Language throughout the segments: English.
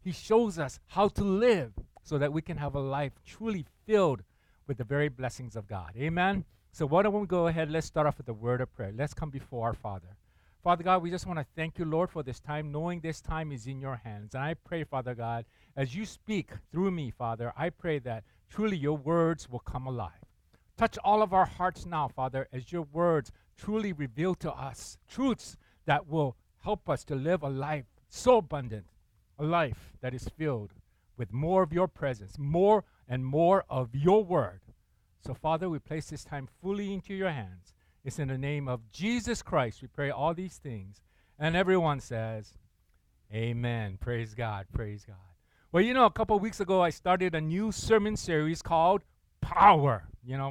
He shows us how to live so that we can have a life truly filled with the very blessings of God. Amen? So why don't we go ahead, let's start off with a word of prayer. Let's come before our Father. Father God, we just want to thank you, Lord, for this time, knowing this time is in your hands. And I pray, Father God, as you speak through me, Father, I pray that truly your words will come alive. Touch all of our hearts now, Father, as your words truly reveal to us truths that will help us to live a life so abundant, a life that is filled with more of your presence, more and more of your word. So, Father, we place this time fully into your hands. It's in the name of Jesus Christ we pray all these things. And everyone says, amen. Praise God. Praise God. Well, a couple of weeks ago, I started a new sermon series called Power.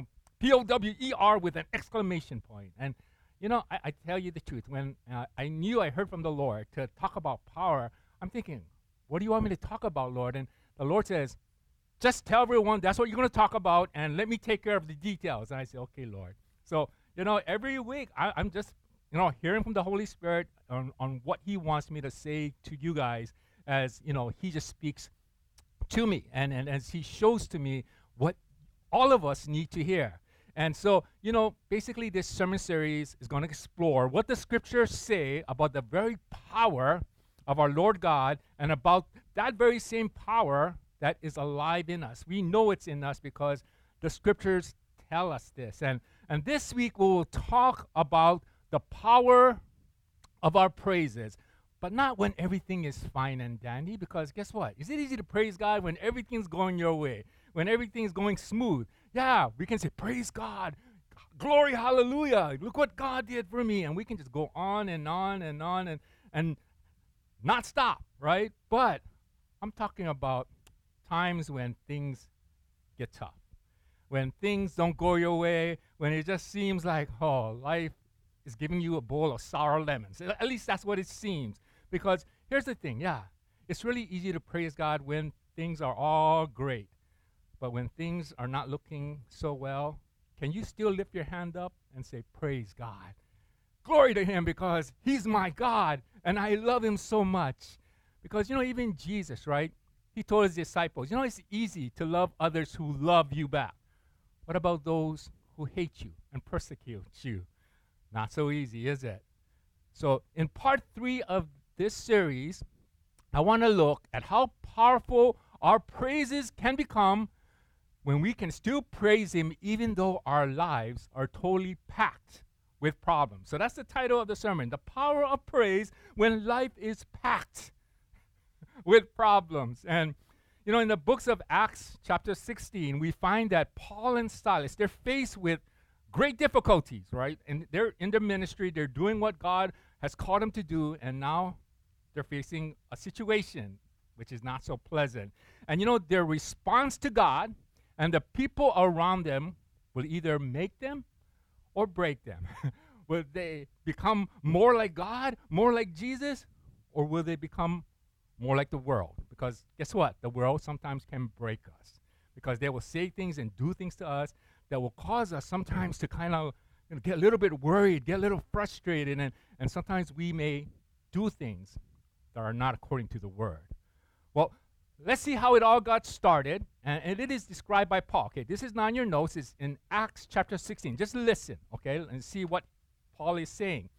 Power with an exclamation point. And, I tell you the truth. When I heard from the Lord to talk about power, I'm thinking, what do you want me to talk about, Lord? And the Lord says, just tell everyone that's what you're going to talk about, and let me take care of the details. And I say, okay, Lord. So, every week I'm just, hearing from the Holy Spirit on what he wants me to say to you guys as, he just speaks to me and as he shows to me what all of us need to hear. And so, basically this sermon series is going to explore what the scriptures say about the very power of our Lord God and about that very same power that is alive in us. We know it's in us because the scriptures tell us this. And this week we will talk about the power of our praises, but not when everything is fine and dandy, because guess what? Is it easy to praise God when everything's going your way, when everything's going smooth? Yeah, we can say, praise God, glory, hallelujah, look what God did for me, and we can just go on and on and on and not stop, right? But I'm talking about times when things get tough, when things don't go your way, when it just seems like, life is giving you a bowl of sour lemons. At least that's what it seems. Because here's the thing, it's really easy to praise God when things are all great. But when things are not looking so well, can you still lift your hand up and say, praise God? Glory to him, because he's my God, and I love him so much. Because, even Jesus, right? He told his disciples, it's easy to love others who love you back. What about those who hate you and persecute you? Not so easy, is it? So in part 3 of this series, I want to look at how powerful our praises can become when we can still praise him even though our lives are totally packed with problems. So that's the title of the sermon, The Power of Praise When Life is Packed with Problems. And, in the books of Acts chapter 16, we find that Paul and Silas, they're faced with great difficulties, right? And they're in their ministry, they're doing what God has called them to do, and now they're facing a situation which is not so pleasant. And their response to God and the people around them will either make them or break them. Will they become more like God, more like Jesus, or will they become more like the world? Because guess what? The world sometimes can break us because they will say things and do things to us that will cause us sometimes to kind of get a little bit worried, get a little frustrated, and sometimes we may do things that are not according to the word. Well, let's see how it all got started, and it is described by Paul. Okay, this is not in your notes. It's in Acts chapter 16. Just listen, okay, and see what Paul is saying.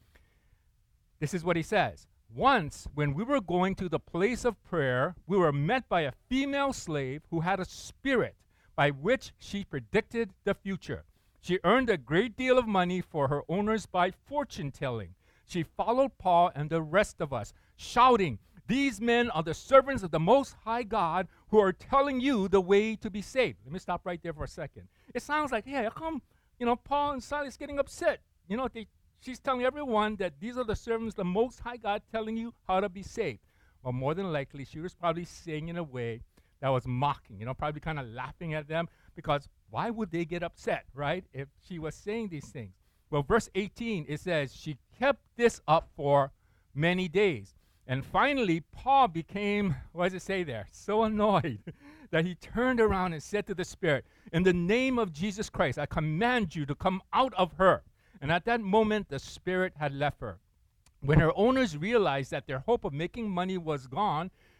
This is what he says. Once, when we were going to the place of prayer, we were met by a female slave who had a spirit by which she predicted the future. She earned a great deal of money for her owners by fortune-telling. She followed Paul and the rest of us, shouting, "These men are the servants of the Most High God who are telling you the way to be saved." Let me stop right there for a second. It sounds like, hey, how come, Paul and Silas getting upset? She's telling everyone that these are the servants of the Most High God telling you how to be saved. Well, more than likely, she was probably saying in a way that was mocking, probably kind of laughing at them, because why would they get upset, right, if she was saying these things? Well, verse 18, it says, she kept this up for many days. And finally, Paul became, what does it say there, so annoyed that he turned around and said to the spirit, "In the name of Jesus Christ, I command you to come out of her." And at that moment, the spirit had left her. When her owners realized that their hope of making money was gone,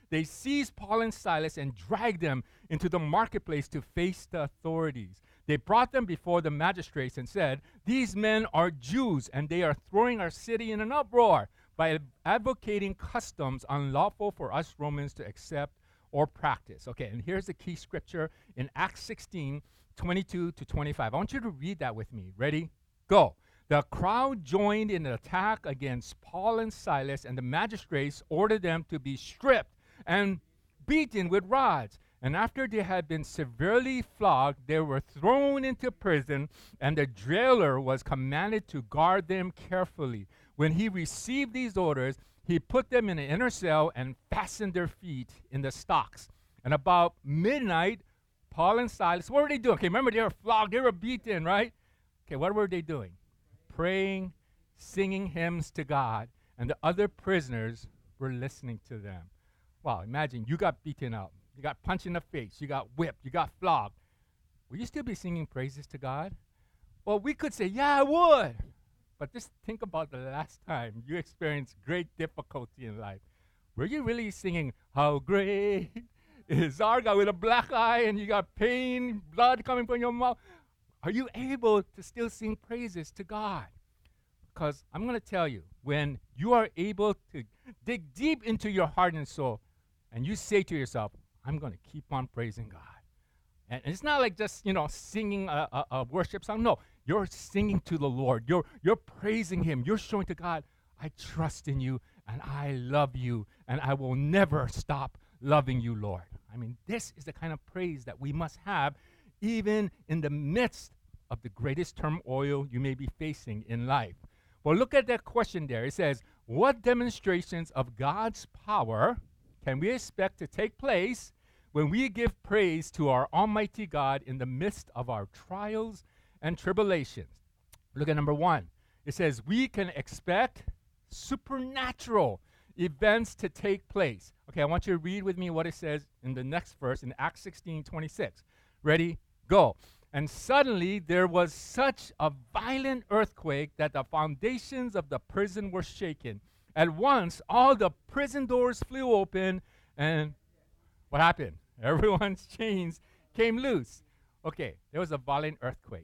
they seized Paul and Silas and dragged them into the marketplace to face the authorities. They brought them before the magistrates and said, "These men are Jews, and they are throwing our city in an uproar by advocating customs unlawful for us Romans to accept or practice." Okay, and here's the key scripture in Acts 16, 22 to 25. I want you to read that with me. Ready? Go. The crowd joined in an attack against Paul and Silas, and the magistrates ordered them to be stripped and beaten with rods. And after they had been severely flogged, they were thrown into prison, and the jailer was commanded to guard them carefully. When he received these orders, he put them in an inner cell and fastened their feet in the stocks. And about midnight, Paul and Silas, what were they doing? Okay, remember, they were flogged, they were beaten, right? Okay, what were they doing? Praying, singing hymns to God, and the other prisoners were listening to them. Wow, imagine you got beaten up. You got punched in the face. You got whipped. You got flogged. Will you still be singing praises to God? Well, we could say, yeah, I would. But just think about the last time you experienced great difficulty in life. Were you really singing, "How great is our God," with a black eye and you got pain, blood coming from your mouth? Are you able to still sing praises to God? Because I'm going to tell you, when you are able to dig deep into your heart and soul, and you say to yourself, "I'm going to keep on praising God." And it's not like just, singing a worship song. No, you're singing to the Lord. You're praising him. You're showing to God, "I trust in you, and I love you, and I will never stop loving you, Lord." I mean, this is the kind of praise that we must have even in the midst of the greatest turmoil you may be facing in life. Well, look at that question there. It says, what demonstrations of God's power can we expect to take place when we give praise to our Almighty God in the midst of our trials and tribulations? Look at number 1. It says we can expect supernatural events to take place. Okay, I want you to read with me what it says in the next verse in Acts 16:26. Ready? Go. And suddenly there was such a violent earthquake that the foundations of the prison were shaken. At once, all the prison doors flew open, and what happened? Everyone's chains came loose. Okay, there was a violent earthquake.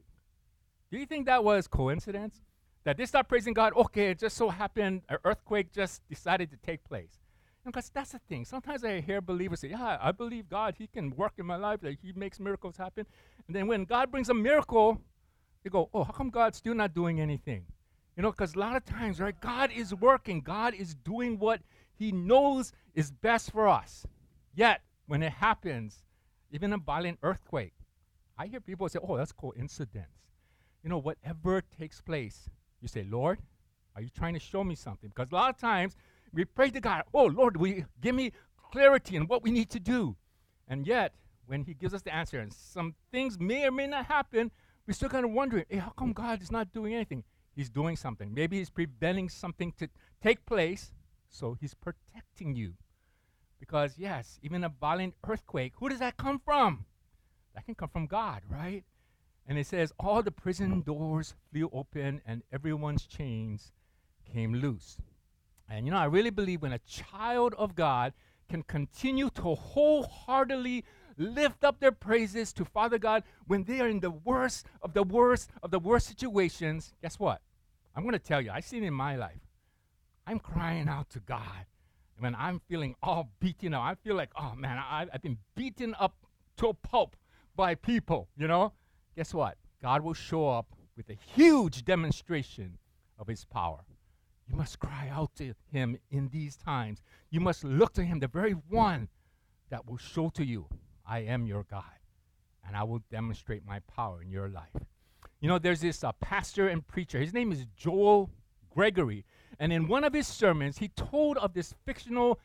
Do you think that was coincidence? That they start praising God, okay, it just so happened an earthquake just decided to take place. Because that's the thing. Sometimes I hear believers say, "Yeah, I believe God, he can work in my life, that he makes miracles happen." And then when God brings a miracle, they go, "Oh, how come God's still not doing anything?" Because a lot of times, right, God is working. God is doing what he knows is best for us. Yet, when it happens, even a violent earthquake, I hear people say, "Oh, that's coincidence." Whatever takes place, you say, "Lord, are you trying to show me something?" Because a lot of times, we pray to God, "Oh, Lord, give me clarity in what we need to do." And yet, when he gives us the answer, and some things may or may not happen, we're still kind of wondering, hey, how come God is not doing anything? He's doing something. Maybe he's preventing something to take place, so he's protecting you. Because, yes, even a violent earthquake, who does that come from? That can come from God, right? And it says, all the prison doors flew open, and everyone's chains came loose. And, I really believe when a child of God can continue to wholeheartedly lift up their praises to Father God when they are in the worst of the worst of the worst situations, guess what? I'm going to tell you, I've seen it in my life. I'm crying out to God when I'm feeling all beaten up. I feel like, oh, man, I've been beaten up to a pulp by people, Guess what? God will show up with a huge demonstration of his power. You must cry out to him in these times. You must look to him, the very one that will show to you, I am your God, and I will demonstrate my power in your life. There's this pastor and preacher. His name is Joel Gregory, and in one of his sermons, he told of this fictional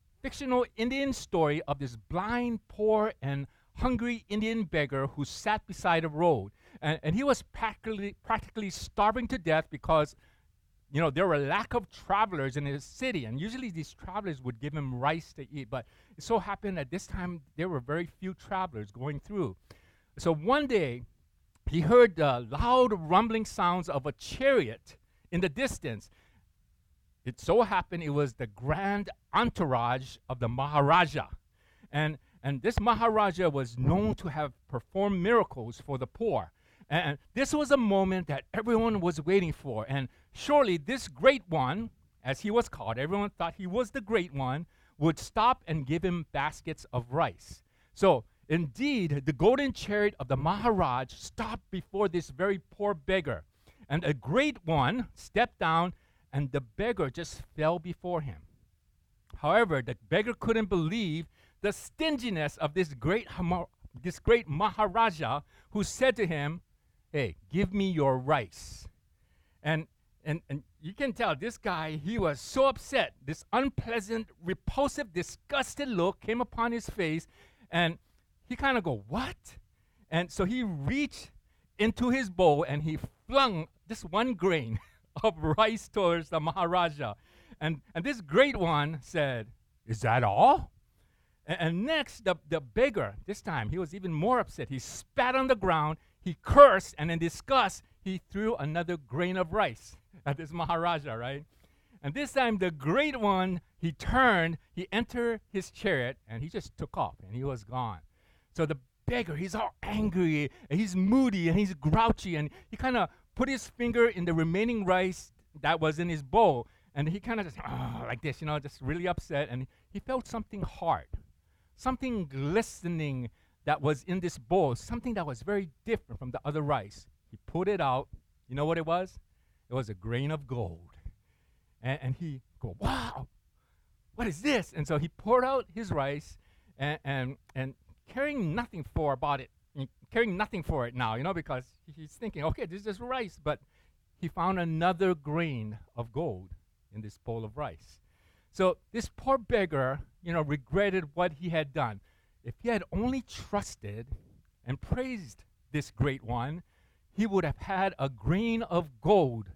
Indian story of this blind, poor, and hungry Indian beggar who sat beside a road, and he was practically starving to death because there were a lack of travelers in his city, and usually these travelers would give him rice to eat, but it so happened that this time there were very few travelers going through. So one day, he heard the loud rumbling sounds of a chariot in the distance. it so happened it was the grand entourage of the Maharaja. And this Maharaja was known to have performed miracles for the poor. And this was a moment that everyone was waiting for. And surely this great one, as he was called, everyone thought he was the great one, would stop and give him baskets of rice. So indeed, the golden chariot of the Maharaj stopped before this very poor beggar. And a great one stepped down, and the beggar just fell before him. However, the beggar couldn't believe the stinginess of this great Maharaja, who said to him, "Hey, give me your rice." And you can tell this guy, he was so upset. This unpleasant, repulsive, disgusted look came upon his face, and he kind of go, "What?" And so he reached into his bowl and he flung this one grain of rice towards the Maharaja. And this great one said, "Is that all?" And next, the beggar, this time, he was even more upset. He spat on the ground, he cursed, and in disgust, he threw another grain of rice at this Maharaja, right? And this time, the great one, he turned, he entered his chariot, and he just took off, and he was gone. So the beggar, he's all angry, and he's moody, and he's grouchy, and he kind of put his finger in the remaining rice that was in his bowl, and he kind of just, like this, just really upset, and he felt something hard, something glistening that was in this bowl, something that was very different from the other rice. He pulled it out. You know what it was? It was a grain of gold. And he go, "Wow, what is this?" And so he poured out his rice and caring nothing for it now, because he's thinking, okay, this is just rice. But he found another grain of gold in this bowl of rice. So this poor beggar, regretted what he had done. If he had only trusted and praised this great one, he would have had a grain of gold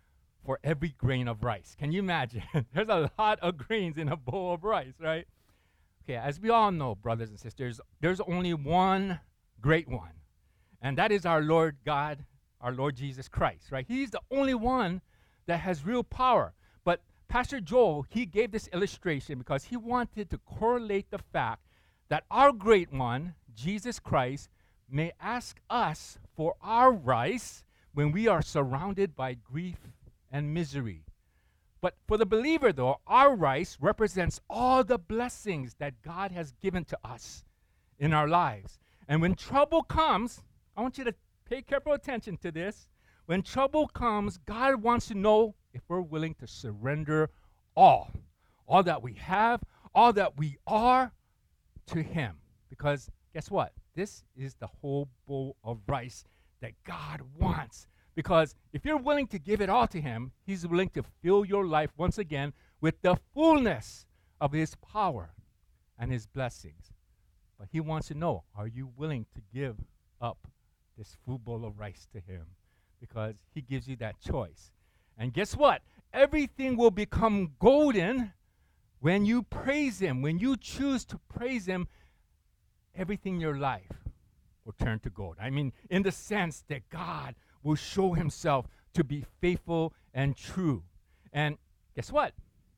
for every grain of rice. Can you imagine? There's a lot of grains in a bowl of rice, right? Okay, as we all know, brothers and sisters, there's only one great one, and that is our Lord God, our Lord Jesus Christ, right? He's the only one that has real power. But Pastor Joel, he gave this illustration because he wanted to correlate the fact that our great one, Jesus Christ, may ask us for our rice when we are surrounded by grief and misery. But for the believer, though, our rice represents all the blessings that God has given to us in our lives. And when trouble comes, I want you to pay careful attention to this. When trouble comes, God wants to know if we're willing to surrender all that we have, all that we are, to Him. Because guess what? This is the whole bowl of rice that God wants. Because if you're willing to give it all to Him, He's willing to fill your life once again with the fullness of His power and His blessings. But He wants to know, are you willing to give up this full bowl of rice to Him? Because He gives you that choice. And guess what? Everything will become golden when you praise Him. When you choose to praise Him, everything in your life will turn to gold. I mean, in the sense that God will show Himself to be faithful and true. And guess what?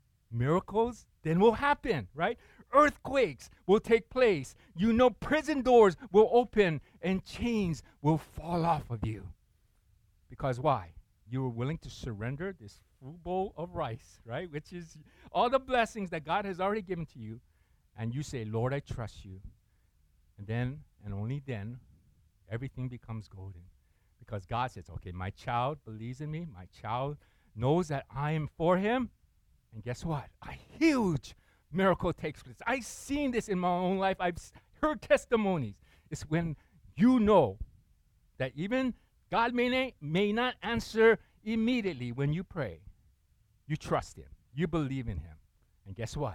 Miracles then will happen, right? Earthquakes will take place. Prison doors will open and chains will fall off of you. Because why? You were willing to surrender this full bowl of rice, right? Which is all the blessings that God has already given to you. And you say, Lord, I trust you. And then, and only then, everything becomes golden. Because God says, okay, my child believes in me. My child knows that I am for him. And guess what? A huge miracle takes place. I've seen this in my own life. I've heard testimonies. It's when you know that even God may not answer immediately when you pray. You trust Him. You believe in Him. And guess what?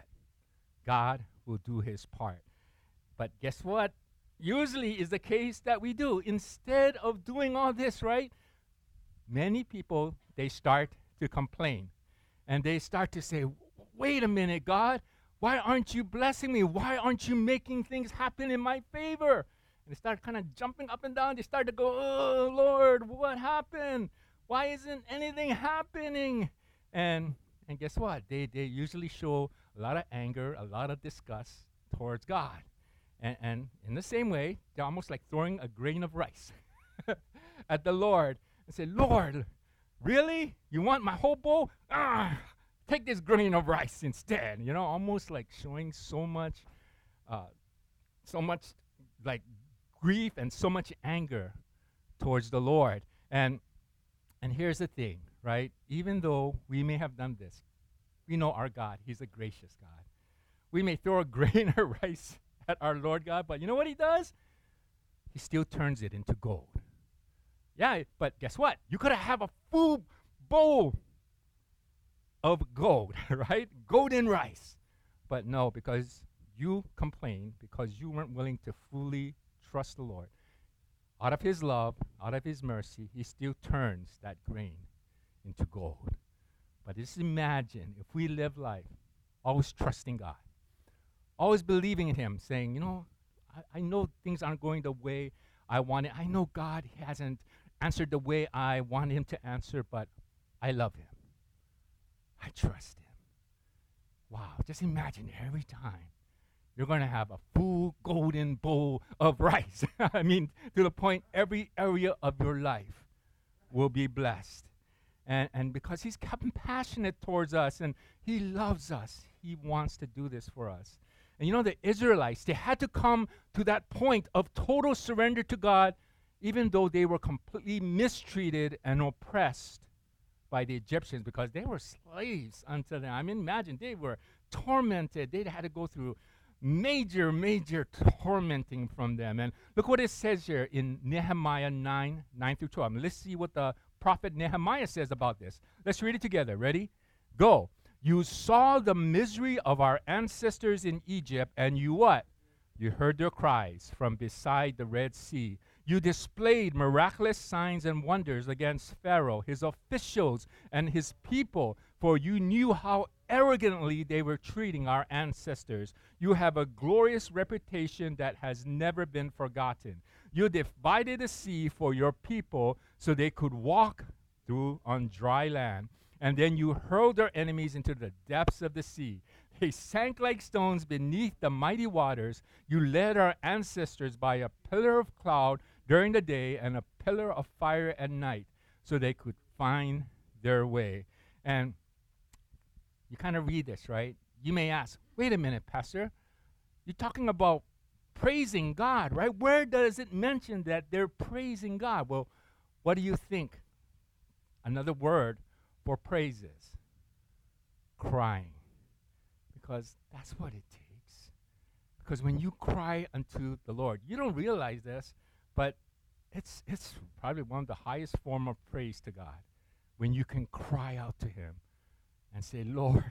God will do His part. But guess what? Usually is the case that we do. Instead of doing all this, right? Many people, they start to complain. And they start to say, wait a minute, God. Why aren't you blessing me? Why aren't you making things happen in my favor? And they start kind of jumping up and down. They start to go, oh, Lord, what happened? Why isn't anything happening? And And guess what? They usually show a lot of anger, a lot of disgust towards God. And in the same way, they're almost like throwing a grain of rice at the Lord and say, Lord, really? You want my whole bowl? Take this grain of rice instead. You know, almost like showing so much like grief and so much anger towards the Lord. And here's the thing, right? Even though we may have done this, we know our God, he's a gracious God. We may throw a grain of rice at our Lord God, but you know what he does? He still turns it into gold. Yeah, but guess what? You could have a full bowl of gold, right? Golden rice. But no, because you complained, because you weren't willing to fully trust the Lord, out of his love, out of his mercy, he still turns that grain into gold. But just imagine if we live life always trusting God, always believing in him, saying, you know, I know things aren't going the way I want it. I know God hasn't answered the way I want him to answer, but I love him. I trust him. Wow, just imagine every time you're going to have a full golden bowl of rice. I mean, to the point every area of your life will be blessed. And because he's compassionate towards us and he loves us, he wants to do this for us. And you know, the Israelites, they had to come to that point of total surrender to God, even though they were completely mistreated and oppressed by the Egyptians, because they were slaves unto them. I mean, imagine, they were tormented. They had to go through major tormenting from them. And look what it says here in Nehemiah 9 through 12. Let's see what the prophet Nehemiah says about this. Let's read it together. Ready? Go. You saw the misery of our ancestors in Egypt, and you what? You heard their cries from beside the Red Sea. You displayed miraculous signs and wonders against Pharaoh, his officials, and his people, for you knew how arrogantly they were treating our ancestors. You have a glorious reputation that has never been forgotten. You divided the sea for your people so they could walk through on dry land. And then you hurled their enemies into the depths of the sea. They sank like stones beneath the mighty waters. You led our ancestors by a pillar of cloud during the day and a pillar of fire at night so they could find their way. And you kind of read this, right? You may ask, wait a minute, Pastor. You're talking about praising God, right? Where does it mention that they're praising God? Well, what do you think? Another word for praise is crying. Because that's what it takes. Because when you cry unto the Lord, you don't realize this, but it's probably one of the highest form of praise to God. When you can cry out to him and say, Lord,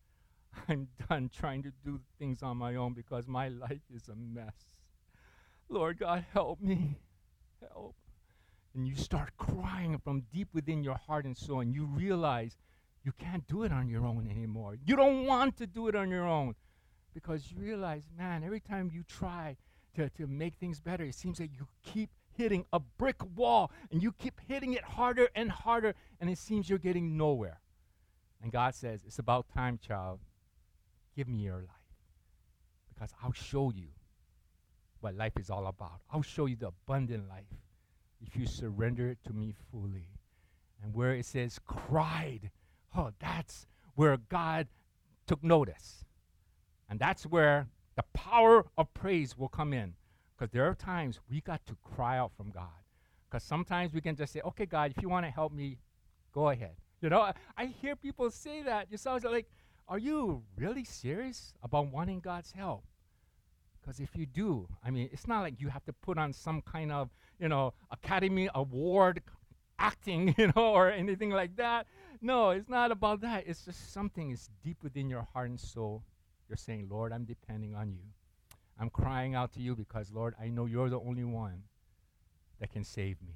I'm done trying to do things on my own because my life is a mess. Lord God, help me. Help. And you start crying from deep within your heart and soul, and you realize you can't do it on your own anymore. You don't want to do it on your own because you realize, man, every time you try to make things better, it seems like you keep hitting a brick wall, and you keep hitting it harder and harder, and it seems you're getting nowhere. And God says, it's about time, child. Give me your life because I'll show you what life is all about. I'll show you the abundant life if you surrender it to me fully. And where it says cried, oh, that's where God took notice. And that's where the power of praise will come in. Because there are times we got to cry out from God. Because sometimes we can just say, okay, God, if you want to help me, go ahead. You know, I hear people say that. It sounds like, are you really serious about wanting God's help? Because if you do, I mean, it's not like you have to put on some kind of, Academy Award acting, or anything like that. No, it's not about that. It's just something is deep within your heart and soul. You're saying, Lord, I'm depending on you. I'm crying out to you because, Lord, I know you're the only one that can save me.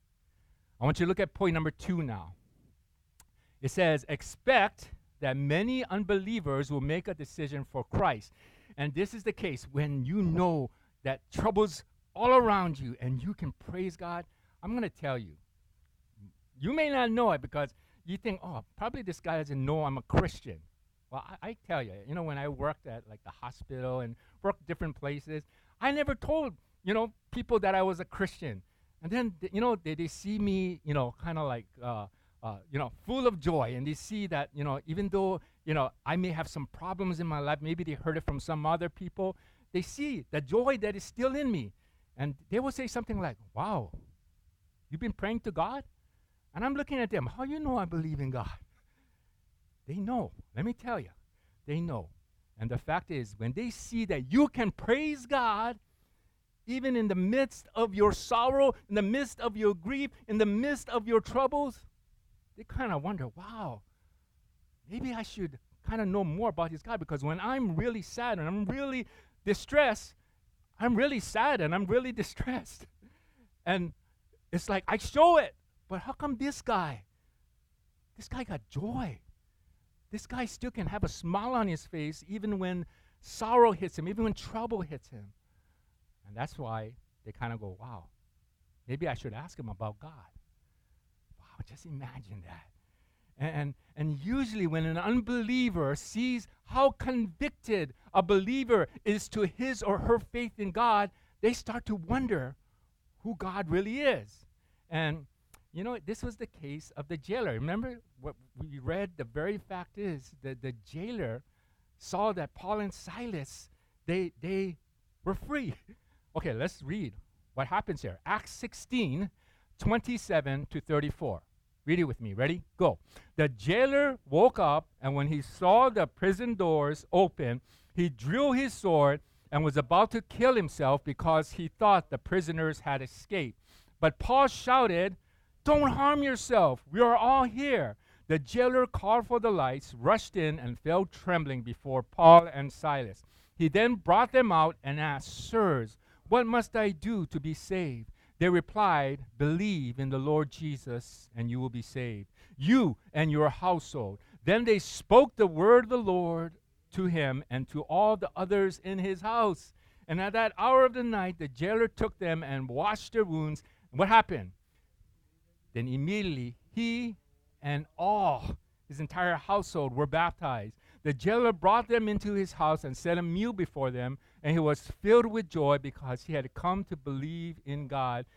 I want you to look at point number 2 now. It says, expect that many unbelievers will make a decision for Christ. And this is the case when you know that trouble's all around you and you can praise God. I'm going to tell you, you may not know it because you think, oh, probably this guy doesn't know I'm a Christian. Well, I tell you, when I worked at like the hospital and worked different places, I never told, people that I was a Christian. And then, they see me, kind of like, full of joy. And they see that, even though, I may have some problems in my life, maybe they heard it from some other people, they see the joy that is still in me. And they will say something like, wow, you've been praying to God? And I'm looking at them, how you know I believe in God? They know. Let me tell you, they know. And the fact is, when they see that you can praise God, even in the midst of your sorrow, in the midst of your grief, in the midst of your troubles, they kind of wonder, wow, maybe I should kind of know more about this God, because when I'm really sad and I'm really distressed, I'm really sad and I'm really distressed. And it's like, I show it. But how come this guy got joy? This guy still can have a smile on his face even when sorrow hits him, even when trouble hits him. And that's why they kind of go, wow, maybe I should ask him about God. Wow, just imagine that. And usually when an unbeliever sees how convicted a believer is to his or her faith in God, they start to wonder who God really is. And this was the case of the jailer. Remember what we read? The very fact is that the jailer saw that Paul and Silas, they were free. Okay, let's read what happens here. Acts 16, 27 to 34. Read it with me. Ready? Go. The jailer woke up, and when he saw the prison doors open, he drew his sword and was about to kill himself because he thought the prisoners had escaped. But Paul shouted, "Don't harm yourself. We are all here." The jailer called for the lights, rushed in, and fell trembling before Paul and Silas. He then brought them out and asked, "Sirs, what must I do to be saved?" They replied, "Believe in the Lord Jesus, and you will be saved, you and your household." Then they spoke the word of the Lord to him and to all the others in his house. And at that hour of the night, the jailer took them and washed their wounds. And what happened? Then immediately he and all his entire household were baptized. The jailer brought them into his house and set a meal before them, and he was filled with joy because he had come to believe in God,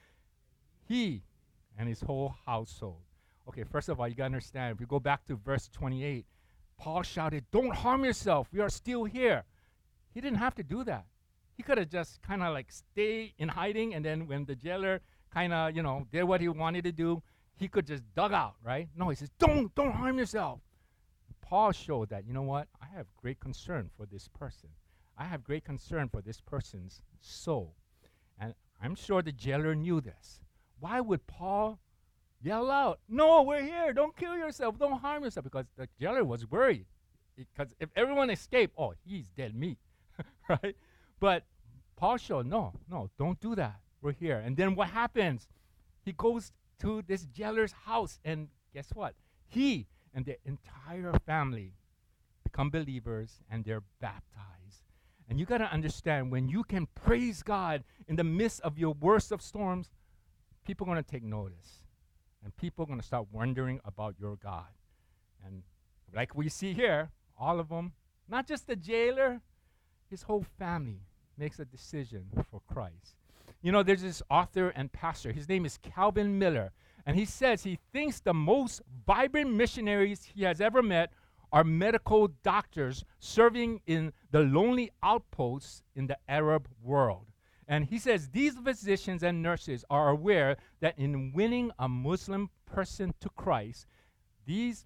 he and his whole household. Okay, first of all, you got to understand, if we go back to verse 28, Paul shouted, "Don't harm yourself. We are still here." He didn't have to do that. He could have just kind of like stay in hiding, and then when the jailer kind of, did what he wanted to do, he could just dug out, right? No, he says, don't harm yourself. Paul showed that, I have great concern for this person. I have great concern for this person's soul. And I'm sure the jailer knew this. Why would Paul yell out, "No, we're here. Don't kill yourself. Don't harm yourself"? Because the jailer was worried. Because if everyone escaped, oh, he's dead meat, right? But Paul showed, no, don't do that. We're here. And then what happens? He goes to this jailer's house, and guess what? He and the entire family become believers, and they're baptized. And you got to understand, when you can praise God in the midst of your worst of storms, people are going to take notice. And people are going to start wondering about your God. And like we see here, all of them, not just the jailer, his whole family makes a decision for Christ. There's this author and pastor. His name is Calvin Miller. And he says he thinks the most vibrant missionaries he has ever met are medical doctors serving in the lonely outposts in the Arab world. And he says these physicians and nurses are aware that in winning a Muslim person to Christ, these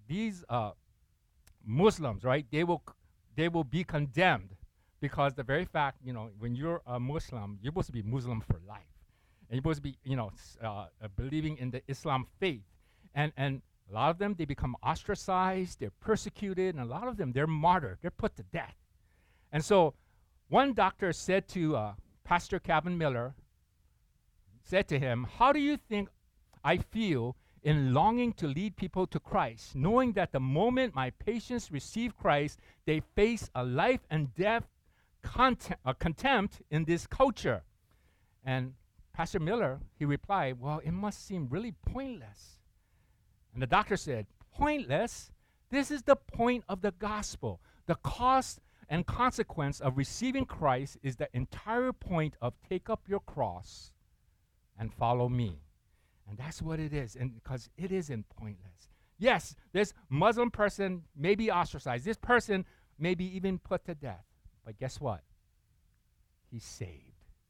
Muslims, right, they will be condemned, because the very fact, when you're a Muslim, you're supposed to be Muslim for life. And you're supposed to be, believing in the Islam faith. And a lot of them, they become ostracized, they're persecuted, and a lot of them, they're martyred, they're put to death. And so one doctor said to Pastor Calvin Miller, said to him, "How do you think I feel in longing to lead people to Christ, knowing that the moment my patients receive Christ, they face a life and death contempt in this culture?" And Pastor Miller, he replied, "Well, it must seem really pointless." And the doctor said, pointless. This is the point of the gospel. The cost and consequence of receiving Christ is the entire point of take up your cross and follow me. And that's what it is, and because it isn't pointless. Yes, this Muslim person may be ostracized. This person may be even put to death. But guess what? He's saved.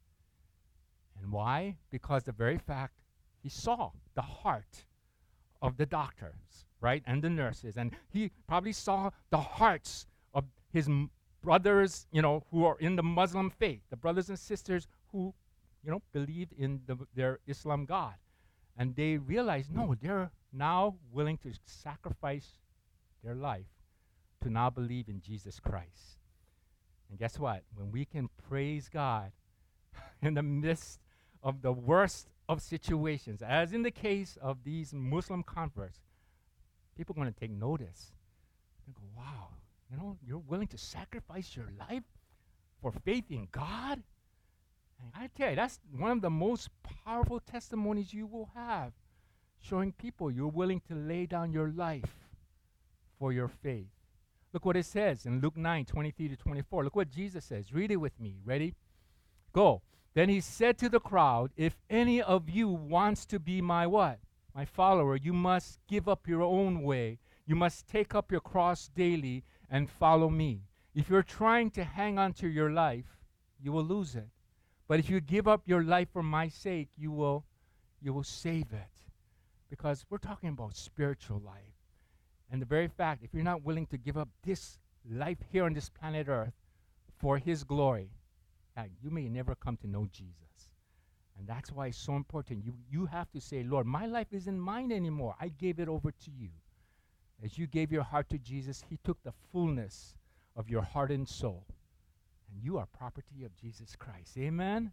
And why? Because the very fact he saw the heart of the doctors, right, and the nurses. And he probably saw the hearts of his brothers, who are in the Muslim faith, the brothers and sisters who, believed in their Islam God. And they realized, no, they're now willing to sacrifice their life to now believe in Jesus Christ. And guess what? When we can praise God in the midst of the worst of situations, as in the case of these Muslim converts, people are going to take notice. They go, wow, you're willing to sacrifice your life for faith in God? And I tell you, that's one of the most powerful testimonies you will have, showing people you're willing to lay down your life for your faith. Look what it says in Luke 9:23-24. Look what Jesus says. Read it with me. Ready? Go. Then he said to the crowd, if any of you wants to be my what? My follower, you must give up your own way. You must take up your cross daily and follow me. If you're trying to hang on to your life, you will lose it. But if you give up your life for my sake, you will save it. Because we're talking about spiritual life. And the very fact, if you're not willing to give up this life here on this planet Earth for his glory, you may never come to know Jesus. And that's why it's so important. You have to say, Lord, my life isn't mine anymore. I gave it over to you. As you gave your heart to Jesus, he took the fullness of your heart and soul. And you are property of Jesus Christ. Amen?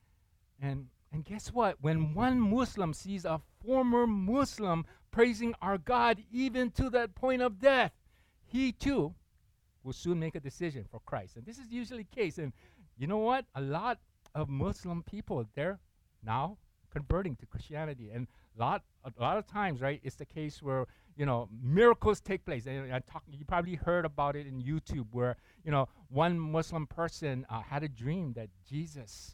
And guess what? When one Muslim sees a former Muslim praising our God even to that point of death, he too will soon make a decision for Christ. And this is usually the case. And you know what? A lot of Muslim people, they're now converting to Christianity. And a lot of times, right, it's the case where, miracles take place. And you probably heard about it in YouTube where, one Muslim person had a dream that Jesus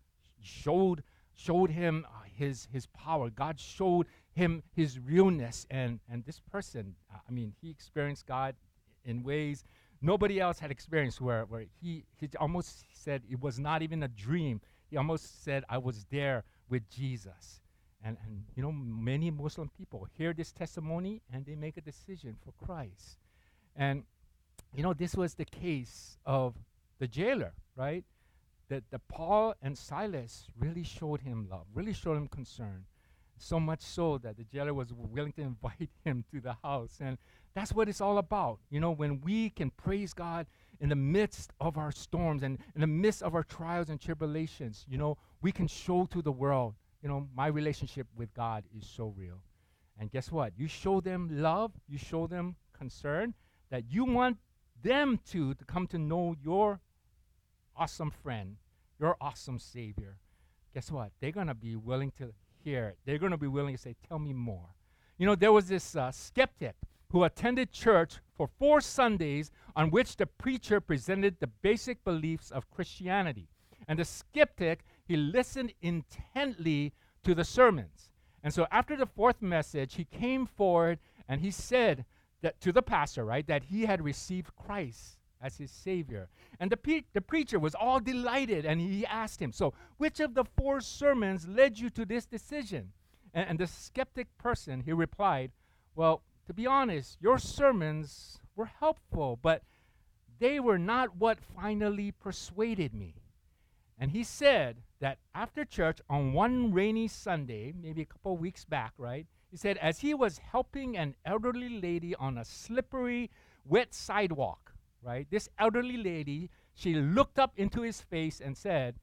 showed him his power. God showed him his realness. And this person, he experienced God in ways nobody else had experienced, where he almost said it was not even a dream. He almost said, I was there with Jesus. And many Muslim people hear this testimony and they make a decision for Christ. And, this was the case of the jailer, right? That Paul and Silas really showed him love, really showed him concern. So much so that the jailer was willing to invite him to the house. And that's what it's all about. When we can praise God in the midst of our storms and in the midst of our trials and tribulations, we can show to the world, my relationship with God is so real. And guess what? You show them love, you show them concern, that you want them to come to know your awesome friend, your awesome Savior. Guess what? They're going to be willing to hear it. They're going to be willing to say, tell me more. There was this skeptic who attended church for 4 Sundays on which the preacher presented the basic beliefs of Christianity. And the skeptic, he listened intently to the sermons. And so after the 4th message, he came forward and he said that to the pastor, right, that he had received Christ as his Savior. And the preacher was all delighted, and he asked him, so which of the 4 sermons led you to this decision? And the skeptic person, he replied, well, to be honest, your sermons were helpful, but they were not what finally persuaded me. And he said that after church on one rainy Sunday, maybe a couple weeks back, right, he said as he was helping an elderly lady on a slippery, wet sidewalk, right, this elderly lady, she looked up into his face and said,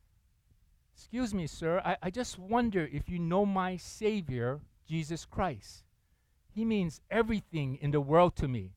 excuse me, sir, I just wonder if you know my Savior, Jesus Christ. He means everything in the world to me.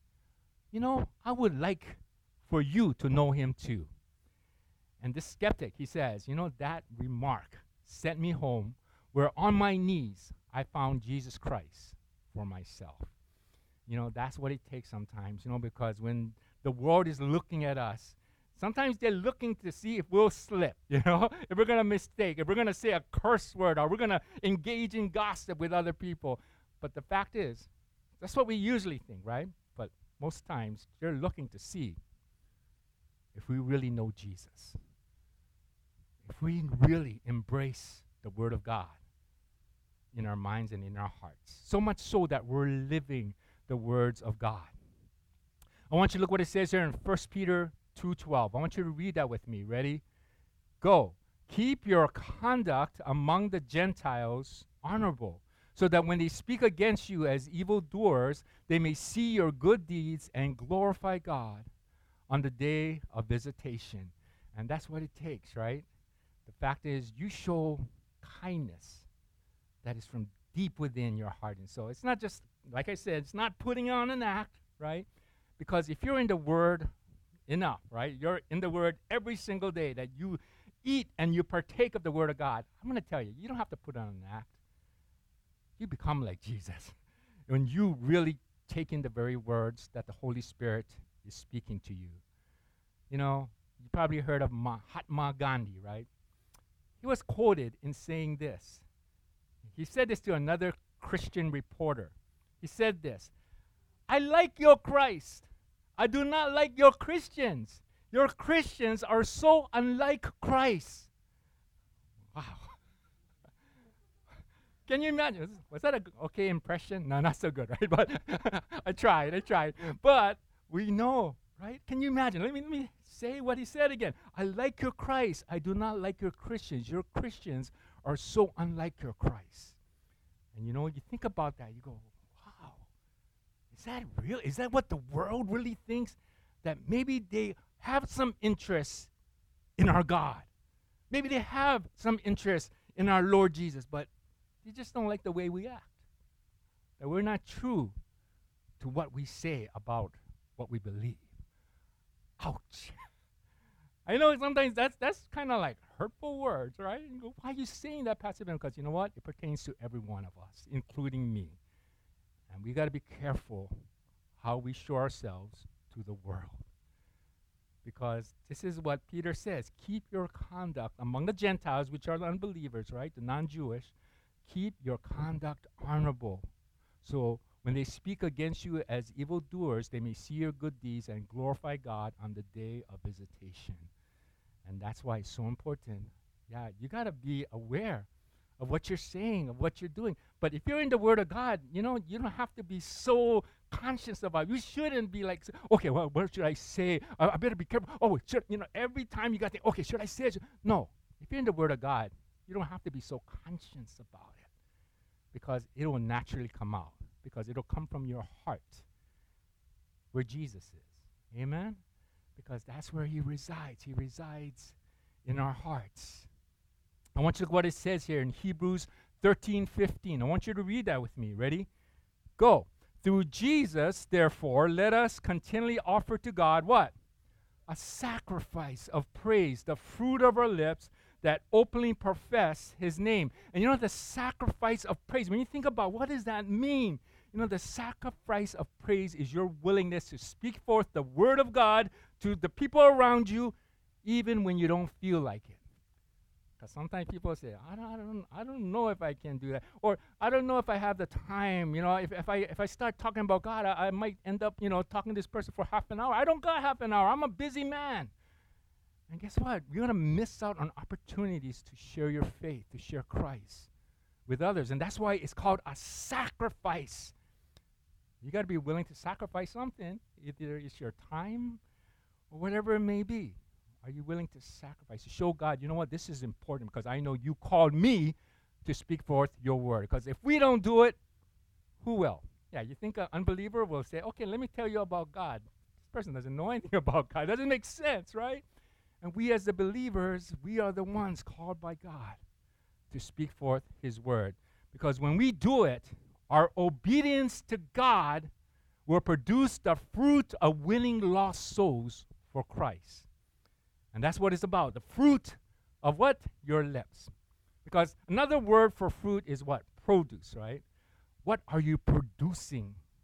I would like for you to know him too. And this skeptic, he says, that remark sent me home where on my knees I found Jesus Christ for myself. That's what it takes sometimes, because when the world is looking at us, sometimes they're looking to see if we'll slip, if we're going to mistake, if we're going to say a curse word, or we're going to engage in gossip with other people. But the fact is, that's what we usually think, right? But most times, they're looking to see if we really know Jesus, if we really embrace the Word of God in our minds and in our hearts, so much so that we're living the words of God. I want you to look what it says here in 1 Peter 2:12. I want you to read that with me. Ready? Go. Keep your conduct among the Gentiles honorable, so that when they speak against you as evildoers, they may see your good deeds and glorify God on the day of visitation. And that's what it takes, right? The fact is, you show kindness that is from deep within your heart and soul. It's not just, like I said, it's not putting on an act, right? Because if you're in the Word enough, right? You're in the Word every single day, that you eat and you partake of the Word of God. I'm going to tell you, you don't have to put on an act. You become like Jesus when you really take in the very words that the Holy Spirit is speaking to you. You probably heard of Mahatma Gandhi, right? He was quoted in saying this. He said this to another Christian reporter. He said this: "I like your Christ. I do not like your Christians. Your Christians are so unlike Christ." Wow. Can you imagine? Was that a okay impression? No, not so good, right? But I tried. But we know, right? Can you imagine? Let me say what he said again. "I like your Christ. I do not like your Christians. Your Christians are so unlike your Christ." And you think about that, you go, wow, is that real? Is that what the world really thinks? That maybe they have some interest in our God. Maybe they have some interest in our Lord Jesus, but they just don't like the way we act. That we're not true to what we say about what we believe. Ouch. I know sometimes that's kind of like hurtful words, right? You go, why are you saying that, Pastor Ben? Because you know what? It pertains to every one of us, including me. And we got to be careful how we show ourselves to the world. Because this is what Peter says. Keep your conduct among the Gentiles, which are the unbelievers, right? The non-Jewish. Keep your conduct honorable. So when they speak against you as evildoers, they may see your good deeds and glorify God on the day of visitation. And that's why it's so important. Yeah, you got to be aware of what you're saying, of what you're doing. But if you're in the Word of God, you don't have to be so conscious about it. You shouldn't be like, okay, well, what should I say? I better be careful. Oh, every time you got to think, okay, should I say it? No. If you're in the Word of God, you don't have to be so conscious about it, because it will naturally come out, because it'll come from your heart where Jesus is. Amen? Because that's where he resides. He resides in our hearts. I want you to look what it says here in Hebrews 13:15. I want you to read that with me. Ready? Go. "Through Jesus, therefore, let us continually offer to God" what? "A sacrifice of praise, the fruit of our lips, that openly profess his name." And the sacrifice of praise, when you think about what does that mean? The sacrifice of praise is your willingness to speak forth the word of God to the people around you, even when you don't feel like it. Because sometimes people say, I don't know if I can do that, or I don't know if I have the time. If I start talking about God, I might end up talking to this person for half an hour. I don't got half an hour. I'm a busy man. And guess what? You're going to miss out on opportunities to share your faith, to share Christ with others. And that's why it's called a sacrifice. You got to be willing to sacrifice something. Either it's your time or whatever it may be. Are you willing to sacrifice, to show God, you know what, this is important because I know you called me to speak forth your word. Because if we don't do it, who will? Yeah, you think an unbeliever will say, okay, let me tell you about God. This person doesn't know anything about God. It doesn't make sense, right? And we as the believers, we are the ones called by God to speak forth his word. Because when we do it, our obedience to God will produce the fruit of winning lost souls for Christ. And that's what it's about. The fruit of what? Your lips. Because another word for fruit is what? Produce, right? What are you producing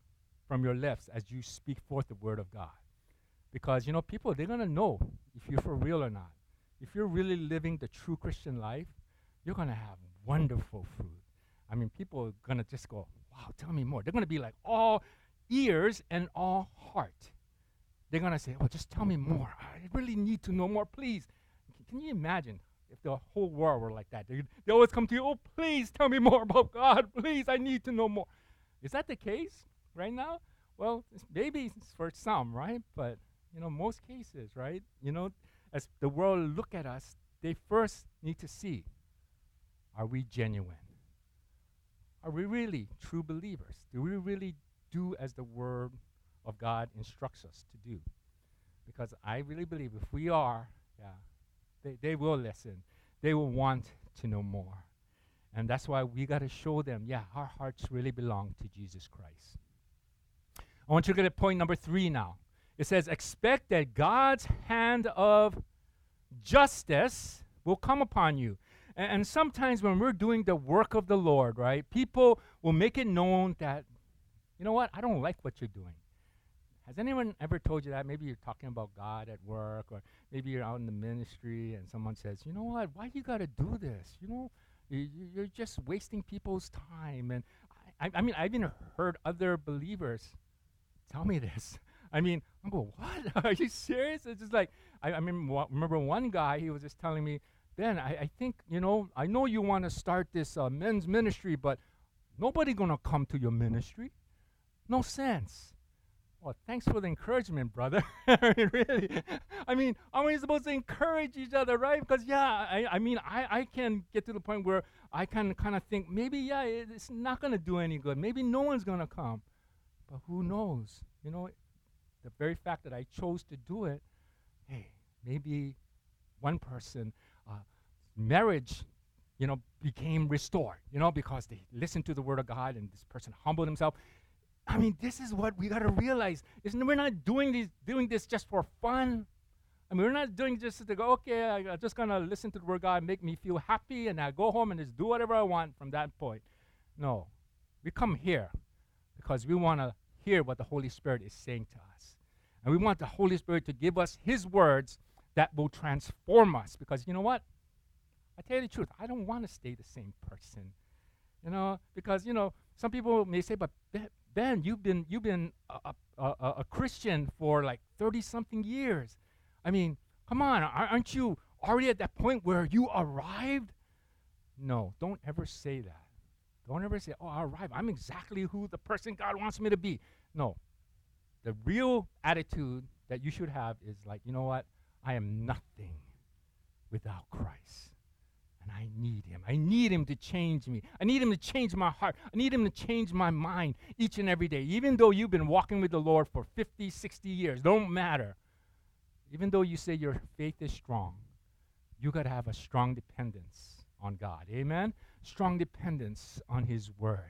from your lips as you speak forth the word of God. Because, people, they're going to know if you're for real or not. If you're really living the true Christian life, you're going to have wonderful fruit. I mean, people are going to just go, wow, tell me more. They're going to be like all ears and all heart. They're going to say, oh, just tell me more. I really need to know more, please. Can you imagine if the whole world were like that? They always come to you, oh, please tell me more about God. Please, I need to know more. Is that the case right now? Well, maybe for some, right? But, most cases, right? As the world look at us, they first need to see, are we genuine? Are we really true believers? Do we really do as the Word of God instructs us to do? Because I really believe if we are, they will listen. They will want to know more. And that's why we got to show them, our hearts really belong to Jesus Christ. I want you to get at point number 3 now. It says, expect that God's hand of justice will come upon you. And sometimes when we're doing the work of the Lord, right, people will make it known that, you know what, I don't like what you're doing. Has anyone ever told you that? Maybe you're talking about God at work, or maybe you're out in the ministry and someone says, you know what, why you got to do this? You're just wasting people's time. And I mean, I've even heard other believers tell me this. I mean, I go, what? Are you serious? It's just like, I remember one guy, he was just telling me, Ben, I think, I know you want to start this men's ministry, but nobody going to come to your ministry. No sense. Well, thanks for the encouragement, brother. Really. I mean, aren't we supposed to encourage each other, right? Because, I can get to the point where I can kind of think, maybe, it's not going to do any good. Maybe no one's going to come. But who knows? The very fact that I chose to do it, hey, maybe one person, marriage, became restored, because they listened to the word of God and this person humbled himself. I mean, this is what we got to realize. We're not doing this just for fun. I mean, we're not doing just to go, okay, I'm just going to listen to the word of God, make me feel happy, and I go home and just do whatever I want from that point. No. We come here because we want to hear what the Holy Spirit is saying to us. And we want the Holy Spirit to give us His words that will transform us. Because you know what? I tell you the truth, I don't want to stay the same person. Because, some people may say, but Ben, you've been a Christian for like 30-something years. I mean, come on, aren't you already at that point where you arrived? No, don't ever say that. Don't ever say, oh, I arrived. I'm exactly who the person God wants me to be. No. The real attitude that you should have is like, you know what? I am nothing without Christ. And I need Him. I need Him to change me. I need Him to change my heart. I need Him to change my mind each and every day. Even though you've been walking with the Lord for 50, 60 years, don't matter. Even though you say your faith is strong, you got to have a strong dependence on God. Amen? Strong dependence on His Word.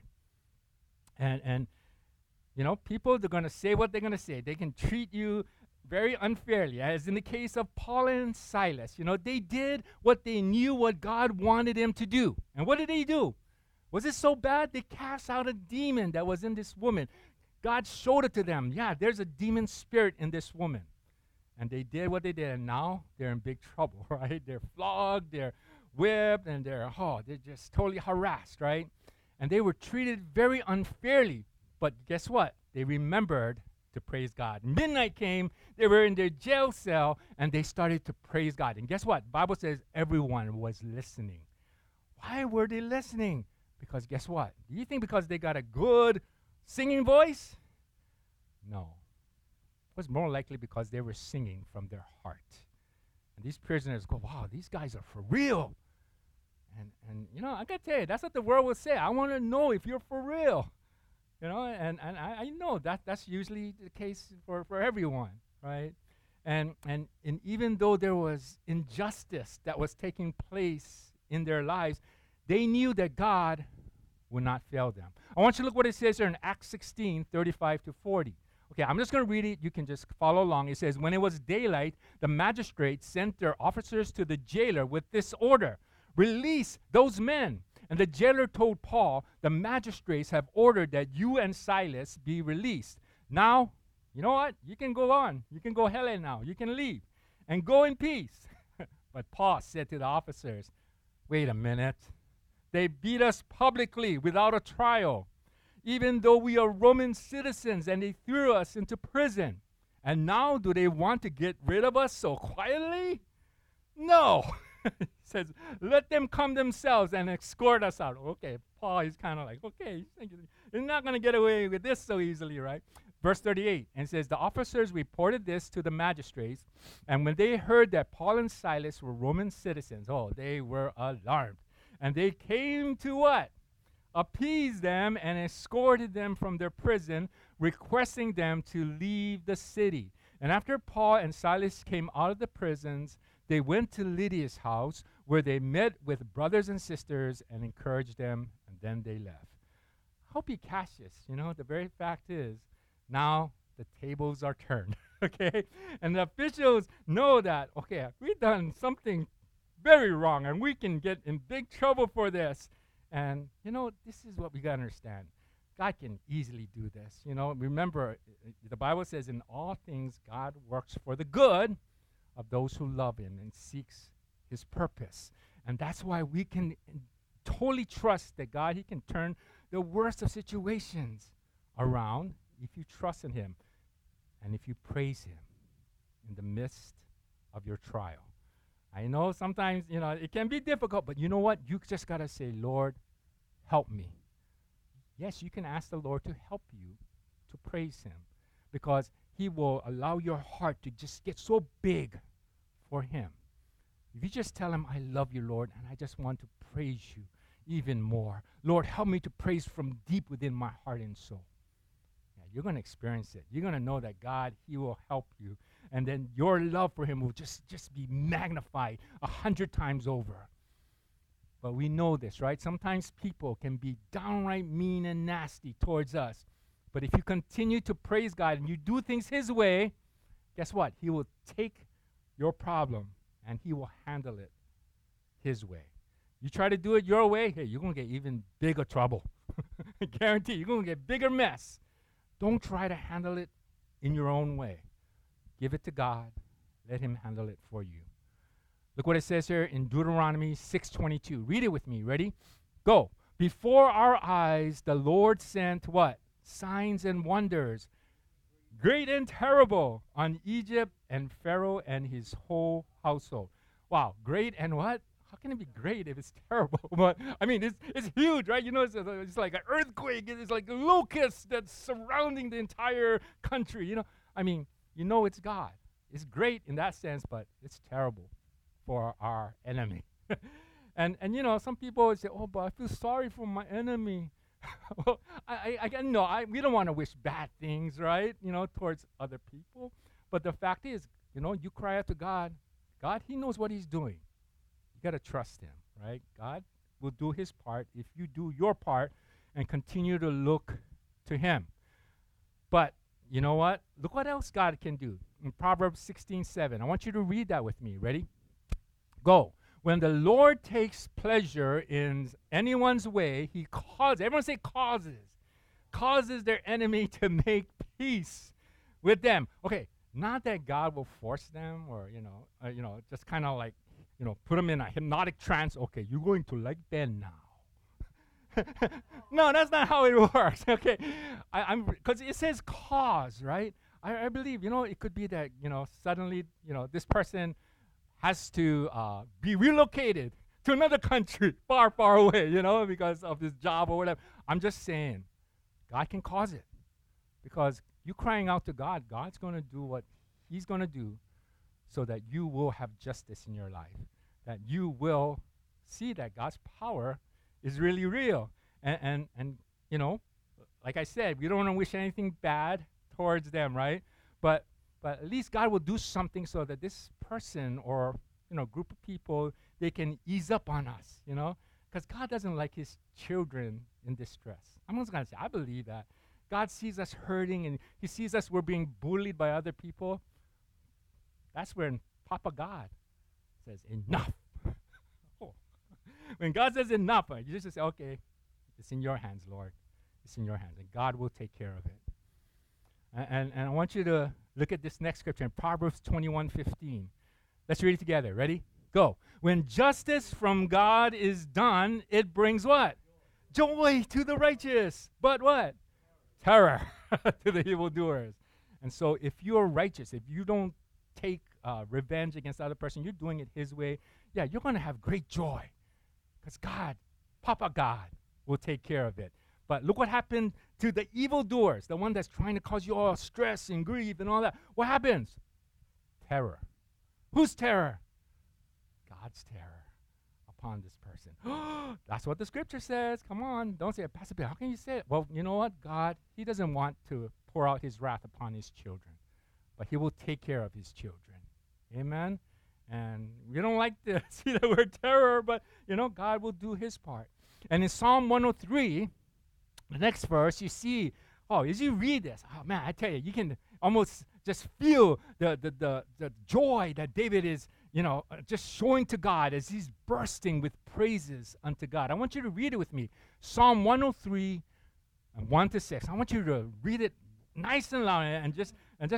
And people, they're going to say what they're going to say. They can treat you very unfairly, as in the case of Paul and Silas. They did what they knew what God wanted them to do. And what did they do? Was it so bad? They cast out a demon that was in this woman. God showed it to them. Yeah, there's a demon spirit in this woman. And they did what they did, and now they're in big trouble, right? They're flogged, they're whipped, and they're just totally harassed, right? And they were treated very unfairly. But guess what? They remembered to praise God. Midnight came, they were in their jail cell, and they started to praise God. And guess what? The Bible says everyone was listening. Why were they listening? Because guess what? Do you think because they got a good singing voice? No. It was more likely because they were singing from their heart. And these prisoners go, wow, these guys are for real. And I got to tell you, that's what the world will say. I want to know if you're for real. And I know that's usually the case for everyone, right? And even though there was injustice that was taking place in their lives, they knew that God would not fail them. I want you to look what it says here in Acts 16:35-40. Okay, I'm just going to read it. You can just follow along. It says, when it was daylight, the magistrates sent their officers to the jailer with this order: release those men. And the jailer told Paul, the magistrates have ordered that you and Silas be released. Now, you know what? You can go on. You can go hell now. You can leave and go in peace. But Paul said to the officers, wait a minute. They beat us publicly without a trial, even though we are Roman citizens, and they threw us into prison. And now do they want to get rid of us so quietly? No. He says, let them come themselves and escort us out. Okay, Paul is kind of like, okay, you're not going to get away with this so easily, right? Verse 38, and it says, the officers reported this to the magistrates, and when they heard that Paul and Silas were Roman citizens, they were alarmed. And they came to what? Appease them and escorted them from their prison, requesting them to leave the city. And after Paul and Silas came out of the prisons, they went to Lydia's house, where they met with brothers and sisters and encouraged them, and then they left. I hope you catch this. The very fact is, now the tables are turned, okay? And the officials know that, okay, we've done something very wrong, and we can get in big trouble for this. And, this is what we got to understand. God can easily do this. Remember, the Bible says, in all things, God works for the good of those who love him and seeks his purpose. And that's why we can totally trust that God, he can turn the worst of situations around if you trust in him and if you praise him in the midst of your trial. I know sometimes, it can be difficult, but you know what? You just got to say, Lord, help me. Yes, you can ask the Lord to help you to praise him, because he will allow your heart to just get so big for him. If you just tell him, I love you, Lord, and I just want to praise you even more. Lord, help me to praise from deep within my heart and soul. Yeah, you're going to experience it. You're going to know that God, he will help you. And then your love for him will just be magnified 100 times over. But we know this, right? Sometimes people can be downright mean and nasty towards us. But if you continue to praise God and you do things his way, guess what? He will take your problem and he will handle it his way. You try to do it your way, hey, you're going to get even bigger trouble. I guarantee you're going to get bigger mess. Don't try to handle it in your own way. Give it to God. Let him handle it for you. Look what it says here in Deuteronomy 6:22. Read it with me. Ready? Go. Before our eyes, the Lord sent what? Signs and wonders, great and terrible, on Egypt and Pharaoh and his whole household. Wow, great and what? How can it be great if it's terrible? But I mean, it's huge, right? It's like an earthquake. It's like a locust that's surrounding the entire country. It's God. It's great in that sense, but it's terrible for our enemy. and some people would say, oh, but I feel sorry for my enemy. Well, we don't want to wish bad things, right? Towards other people. But the fact is, you cry out to God. God, he knows what he's doing. You got to trust him, right? God will do his part if you do your part and continue to look to him. But you know what? Look what else God can do. In Proverbs 16:7. I want you to read that with me. Ready? Go. When the Lord takes pleasure in anyone's way, he causes, everyone say causes their enemy to make peace with them. Okay, not that God will force them or, just kind of like, put them in a hypnotic trance. Okay, you're going to like Ben now. No, that's not how it works. Okay, because it says cause, right? I believe, it could be that, suddenly, this person has to be relocated to another country far, far away, because of this job or whatever. I'm just saying, God can cause it. Because you crying out to God, God's going to do what he's going to do so that you will have justice in your life, that you will see that God's power is really real. And like I said, we don't want to wish anything bad towards them, right? But at least God will do something so that this person or, group of people, they can ease up on us, because God doesn't like his children in distress. I'm just going to say, I believe that. God sees us hurting and he sees us, we're being bullied by other people. That's when Papa God says, enough. When God says enough, you just say, okay, it's in your hands, Lord. It's in your hands, and God will take care of it. And I want you to look at this next scripture in Proverbs 21:15. Let's read it together. Ready? Go. When justice from God is done, it brings what? Joy to the righteous. But what? Terror to the evildoers. And so if you're righteous, if you don't take revenge against the other person, you're doing it his way, yeah, you're going to have great joy. Because God, Papa God, will take care of it. But look what happened to the evildoers, the one that's trying to cause you all stress and grief and all that. What happens? Terror. Whose terror? God's terror upon this person. That's what the scripture says. Come on. Don't say it, Pastor Bill. How can you say it? Well, you know what? God, he doesn't want to pour out his wrath upon his children, but he will take care of his children. Amen? And we don't like to see the word terror, but, God will do his part. And in Psalm 103, the next verse, you see, as you read this, man, I tell you, you can almost just feel the joy that David is, just showing to God as he's bursting with praises unto God. I want you to read it with me. Psalm 103, 1-6. I want you to read it nice and loud and just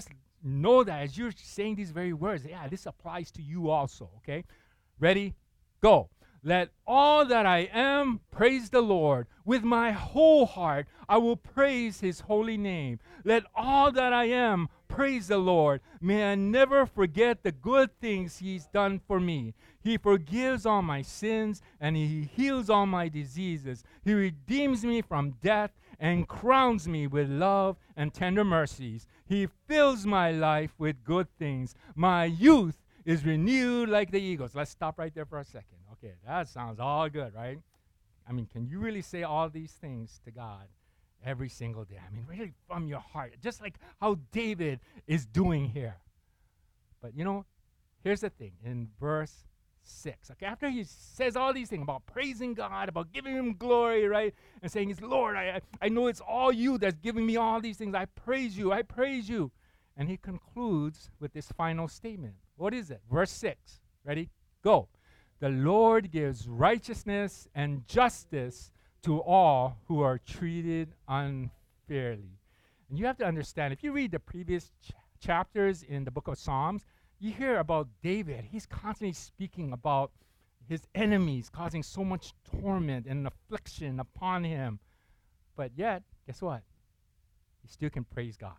know that as you're saying these very words, yeah, this applies to you also, okay? Ready? Go. Let all that I am praise the Lord. With my whole heart, I will praise his holy name. Let all that I am praise the Lord. May I never forget the good things he's done for me. He forgives all my sins and he heals all my diseases. He redeems me from death and crowns me with love and tender mercies. He fills my life with good things. My youth is renewed like the eagles. Let's stop right there for a second. Okay, that sounds all good, right? I mean, can you really say all these things to God every single day? I mean, really from your heart, just like how David is doing here. But here's the thing. In verse 6, okay, after he says all these things about praising God, about giving him glory, right, and saying, Lord, I know it's all you that's giving me all these things. I praise you. I praise you. And he concludes with this final statement. What is it? Verse 6. Ready? Go. The Lord gives righteousness and justice to all who are treated unfairly. And you have to understand, if you read the previous chapters in the book of Psalms, you hear about David. He's constantly speaking about his enemies causing so much torment and affliction upon him. But yet, guess what? He still can praise God.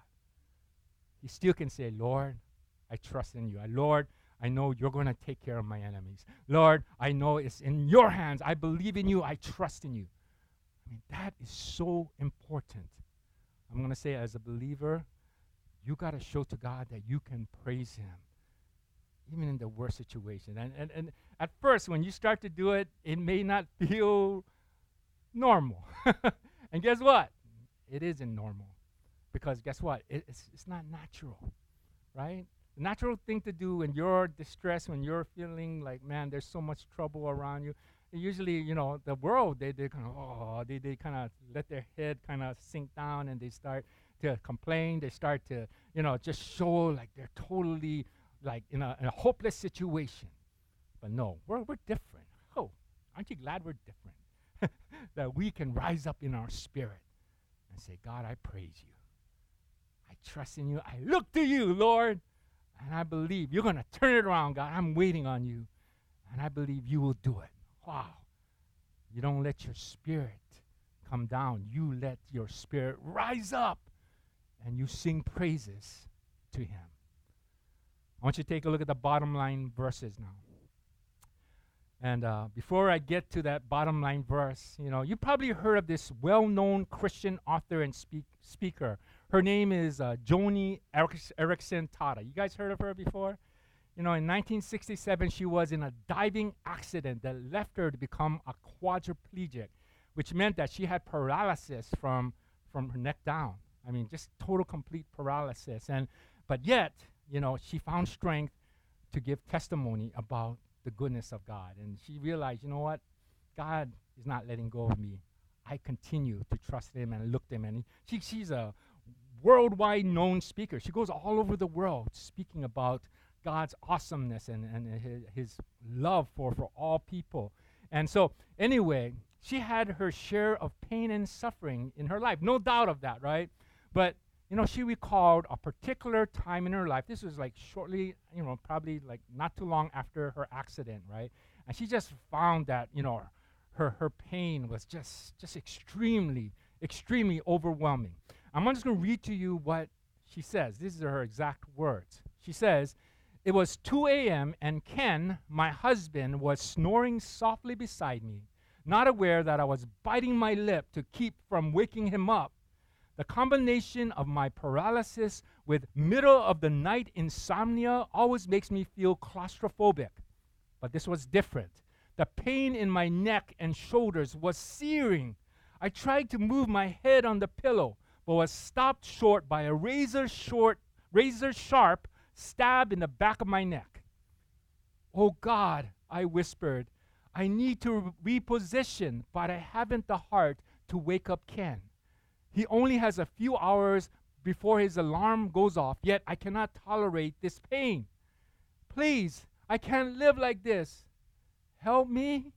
He still can say, Lord, I trust in you. Lord, I know you're going to take care of my enemies. Lord, I know it's in your hands. I believe in you. I trust in you. I mean, that is so important. I'm going to say, as a believer, you got to show to God that you can praise him, even in the worst situation. And at first, when you start to do it, it may not feel normal. And guess what? It isn't normal. Because guess what? It's not natural, right? The natural thing to do when you're distressed, when you're feeling like, man, there's so much trouble around you, usually, the world, they kind of, they kind of let their head kind of sink down and they start to complain. They start to, just show like they're totally like in a hopeless situation. But no, we're different. Oh, aren't you glad we're different? That we can rise up in our spirit and say, God, I praise you. I trust in you. I look to you, Lord. And I believe you're going to turn it around, God. I'm waiting on you. And I believe you will do it. Wow. You don't let your spirit come down. You let your spirit rise up. And you sing praises to him. I want you to take a look at the bottom line verses now. And before I get to that bottom line verse, you probably heard of this well-known Christian author and speaker. Her name is Joni Eareckson Tada. You guys heard of her before? In 1967, she was in a diving accident that left her to become a quadriplegic, which meant that she had paralysis from her neck down. I mean, just total, complete paralysis. But yet, she found strength to give testimony about the goodness of God. And she realized, you know what? God is not letting go of me. I continue to trust him and look to him. And she's a worldwide known speaker. She goes all over the world speaking about God's awesomeness and his love for all people. And so, anyway, she had her share of pain and suffering in her life. No doubt of that, right? But she recalled a particular time in her life. This was like shortly, probably like not too long after her accident, right? And she just found that, her pain was just extremely, extremely overwhelming. I'm just going to read to you what she says. These are her exact words. She says, "It was 2 a.m. and Ken, my husband, was snoring softly beside me, not aware that I was biting my lip to keep from waking him up. The combination of my paralysis with middle-of-the-night insomnia always makes me feel claustrophobic. But this was different. The pain in my neck and shoulders was searing. I tried to move my head on the pillow, but was stopped short by a razor-sharp stab in the back of my neck. Oh God," I whispered, "I need to reposition, but I haven't the heart to wake up Ken. He only has a few hours before his alarm goes off, yet I cannot tolerate this pain. Please, I can't live like this. Help me."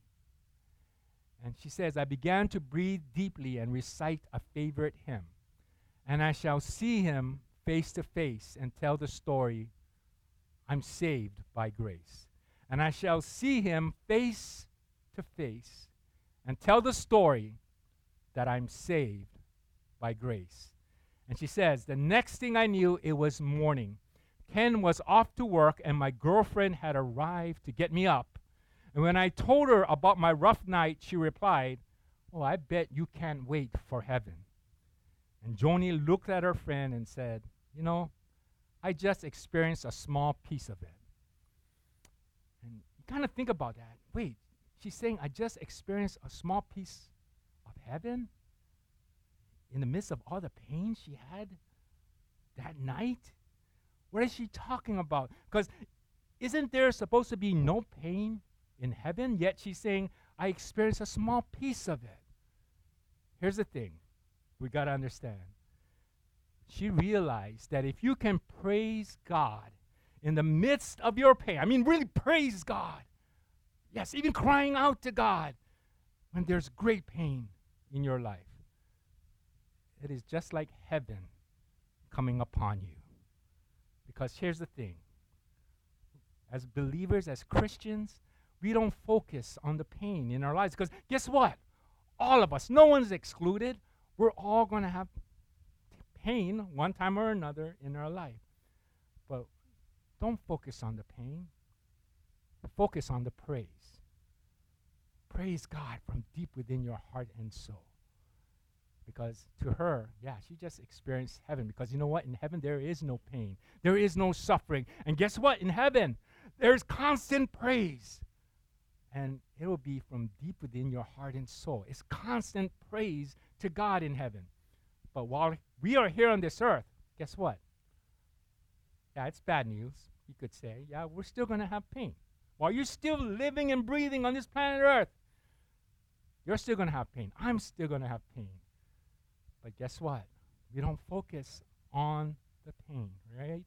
And she says, "I began to breathe deeply and recite a favorite hymn. And I shall see him face to face and tell the story, I'm saved by grace. And I shall see him face to face and tell the story that I'm saved by grace." And she says, "The next thing I knew, it was morning. Ken was off to work and my girlfriend had arrived to get me up. And when I told her about my rough night, she replied, 'Oh, I bet you can't wait for heaven.'" And Joni looked at her friend and said, "I just experienced a small piece of it." And you kind of think about that. Wait, she's saying, I just experienced a small piece of heaven in the midst of all the pain she had that night? What is she talking about? Because isn't there supposed to be no pain in heaven? Yet she's saying, I experienced a small piece of it. Here's the thing we got to understand. She realized that if you can praise God in the midst of your pain, really praise God. Yes, even crying out to God when there's great pain in your life. It is just like heaven coming upon you. Because here's the thing. As believers, as Christians, we don't focus on the pain in our lives. Because guess what? All of us, no one's excluded. We're all going to have pain one time or another in our life. But don't focus on the pain. Focus on the praise. Praise God from deep within your heart and soul. Because to her, she just experienced heaven. Because you know what? In heaven, there is no pain. There is no suffering. And guess what? In heaven, there's constant praise. And it will be from deep within your heart and soul. It's constant praise to God in heaven. But while we are here on this earth, guess what? It's bad news, you could say. We're still going to have pain. While you're still living and breathing on this planet Earth, you're still going to have pain. I'm still going to have pain. But guess what? We don't focus on the pain, right?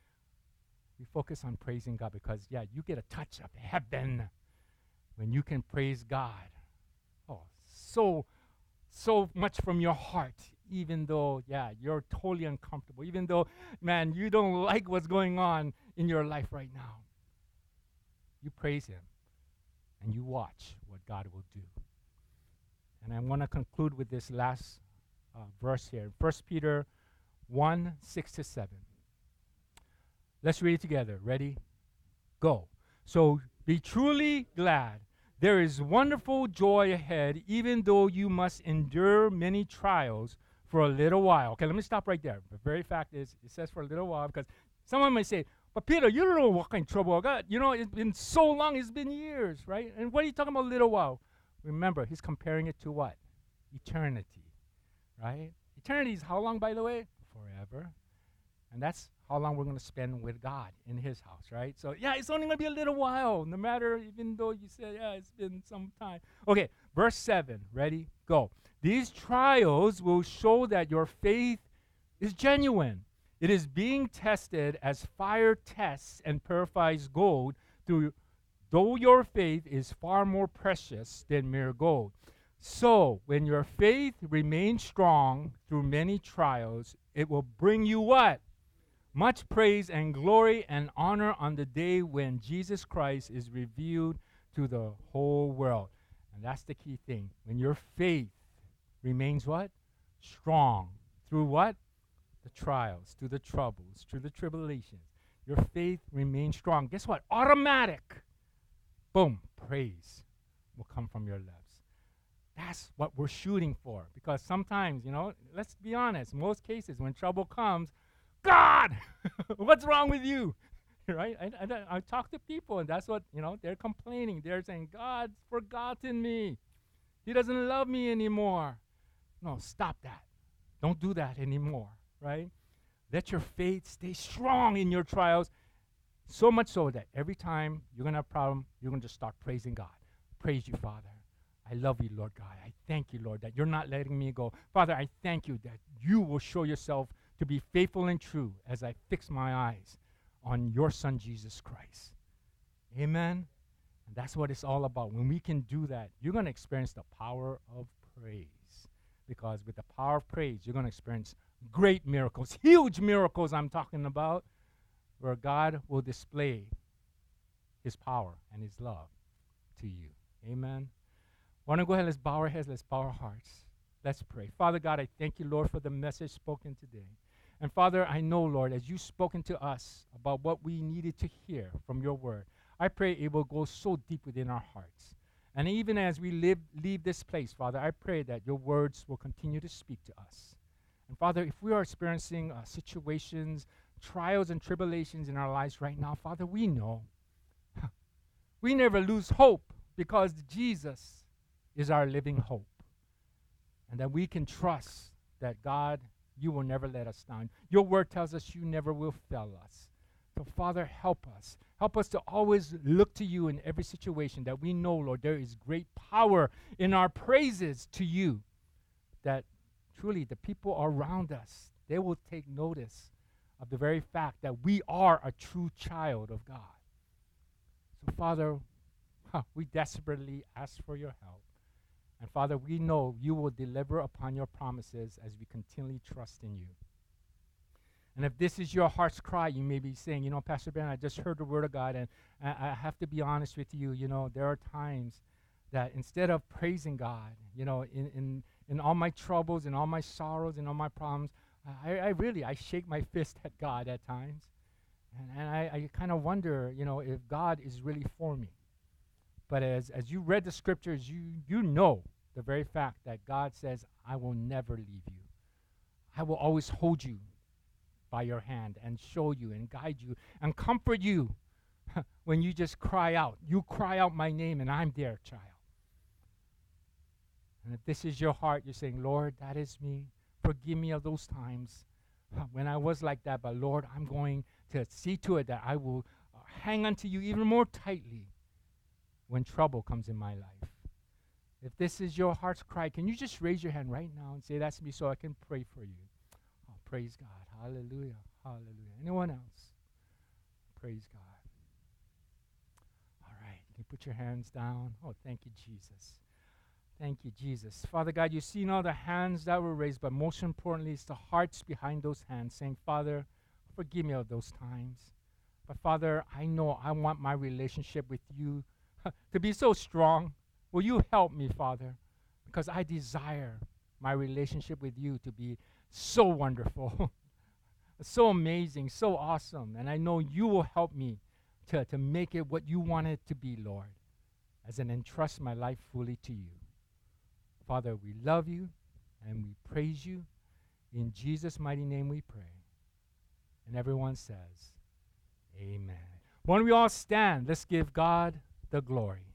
We focus on praising God because, you get a touch of heaven when you can praise God. Oh, so much from your heart, even though, you're totally uncomfortable, even though, man, you don't like what's going on in your life right now. You praise him, and you watch what God will do. And I want to conclude with this last verse here, 1 Peter 1, 6-7. Let's read it together. Ready? Go. "So be truly glad. There is wonderful joy ahead, even though you must endure many trials for a little while." Okay, let me stop right there. The very fact is, it says for a little while, because someone may say, "But Peter, you don't know what kind of trouble I got. It's been so long, it's been years, right? And what are you talking about a little while?" Remember, he's comparing it to what? Eternity, right? Eternity is how long, by the way? Forever. And that's how long we're going to spend with God in his house, right? So, it's only going to be a little while, no matter, even though you say, it's been some time. Okay, verse 7. Ready? Go. "These trials will show that your faith is genuine. It is being tested as fire tests and purifies gold, though your faith is far more precious than mere gold. So, when your faith remains strong through many trials, it will bring you what? Much praise and glory and honor on the day when Jesus Christ is revealed to the whole world. And that's the key thing. When your faith remains what? Strong. Through what? The trials, through the troubles, through the tribulations. Your faith remains strong. Guess what? Automatic. Boom. Praise will come from your lips. That's what we're shooting for. Because sometimes, let's be honest, most cases when trouble comes, God, what's wrong with you? Right? I talk to people, and that's what, they're complaining. They're saying, God's forgotten me. He doesn't love me anymore. No, stop that. Don't do that anymore, right? Let your faith stay strong in your trials, so much so that every time you're going to have a problem, you're going to just start praising God. Praise you, Father. I love you, Lord God. I thank you, Lord, that you're not letting me go. Father, I thank you that you will show yourself to be faithful and true as I fix my eyes on your Son, Jesus Christ. Amen? And that's what it's all about. When we can do that, you're going to experience the power of praise. Because with the power of praise, you're going to experience great miracles, huge miracles I'm talking about, where God will display his power and his love to you. Amen? Why don't we go ahead, let's bow our heads, let's bow our hearts. Let's pray. Father God, I thank you, Lord, for the message spoken today. And Father, I know, Lord, as you've spoken to us about what we needed to hear from your word, I pray it will go so deep within our hearts. And even as we leave this place, Father, I pray that your words will continue to speak to us. And Father, if we are experiencing situations, trials and tribulations in our lives right now, Father, we know we never lose hope because Jesus is our living hope. And that we can trust that, God, you will never let us down. Your word tells us you never will fail us. So, Father, help us. Help us to always look to you in every situation, that we know, Lord, there is great power in our praises to you, that truly the people around us, they will take notice of the very fact that we are a true child of God. So, Father, we desperately ask for your help. And Father, we know you will deliver upon your promises as we continually trust in you. And if this is your heart's cry, you may be saying, Pastor Ben, I just heard the word of God, and I have to be honest with you. There are times that instead of praising God, in all my troubles and all my sorrows and all my problems, I shake my fist at God at times. And I kind of wonder, if God is really for me. But as you read the scriptures, you know the very fact that God says, I will never leave you. I will always hold you by your hand and show you and guide you and comfort you when you just cry out. You cry out my name and I'm there, child. And if this is your heart, you're saying, Lord, that is me. Forgive me of those times when I was like that. But Lord, I'm going to see to it that I will hang on to you even more tightly when trouble comes in my life. If this is your heart's cry, can you just raise your hand right now and say, that's me, so I can pray for you. Oh, praise God. Hallelujah. Hallelujah. Anyone else? Praise God. All right. You can put your hands down. Oh, thank you, Jesus. Thank you, Jesus. Father God, you've seen all the hands that were raised, but most importantly, it's the hearts behind those hands saying, Father, forgive me of those times. But Father, I know I want my relationship with you to be so strong. Will you help me, Father? Because I desire my relationship with you to be so wonderful, so amazing, so awesome. And I know you will help me to make it what you want it to be, Lord, as I entrust my life fully to you. Father, we love you and we praise you. In Jesus' mighty name we pray. And everyone says, amen. When we all stand, let's give God the glory.